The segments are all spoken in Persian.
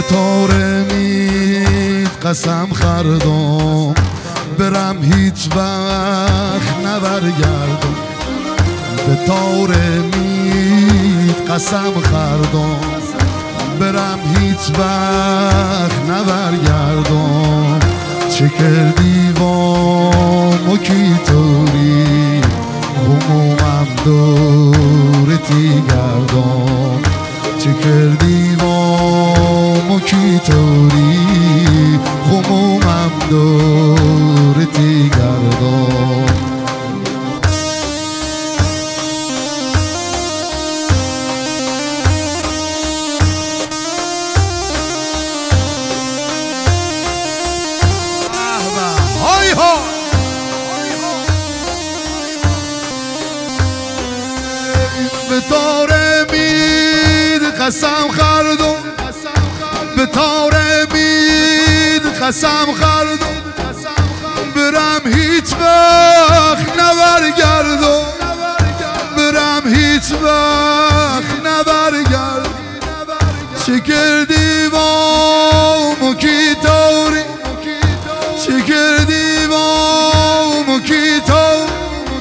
طور امید قسم خردم برم هیچ وقت نبرگردم. به طور امید قسم خردم برم هیچ وقت نبرگردم. چه کردی وام و کی طوری خمومم دورتی گردم. چه کردی وام و کی طوری خمومم دورتی گردم. به طور امید قسم خردم به طور امید قسم خردم برم هیچ وقت نبرگردم. برم هیچ وقت نبرگردم. چه کردی وام و کی طوری چه کردی وام و کی طوری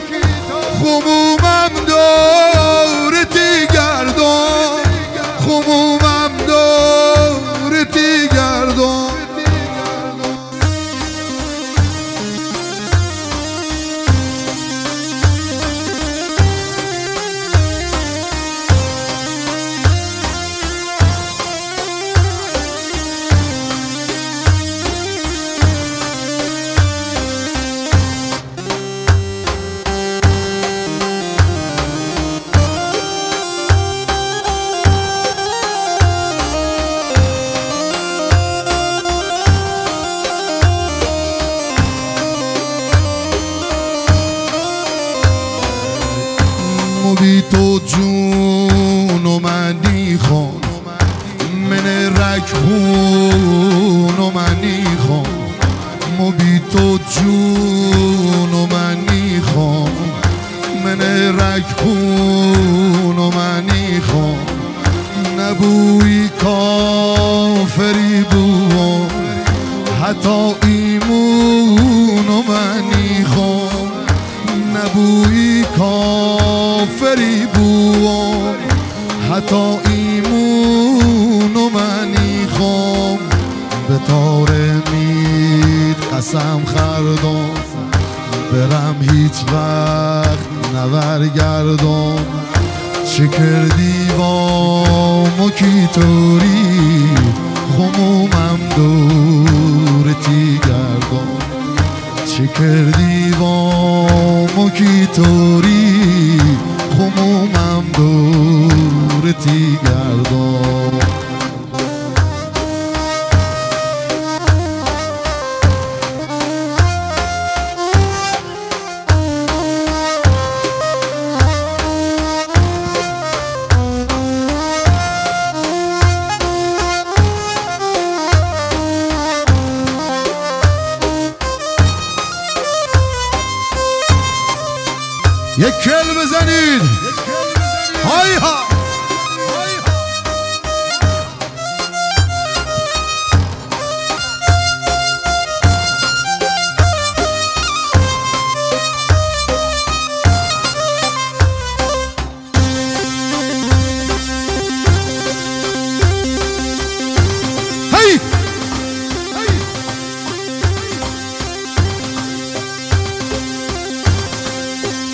خمومم دورتی گردم. خمومم دورتی گردم. بی تو جون و منی خون من رکهون و منی خون. بی تو جون و منی خون من رکهون و منی خون. نبوی کافری بوم حتی ایمون و منی خون. نبوی کافری بوم حتی ایمون و منی خون. به طور امید قسم خردم برم هیچ وقت نبرگردم. چه کردی وام و کی طوری خمومم دورتی گردم. چه کردی وام و کی طوری خمومم دورتی گردم. یک کل بزنید های ها.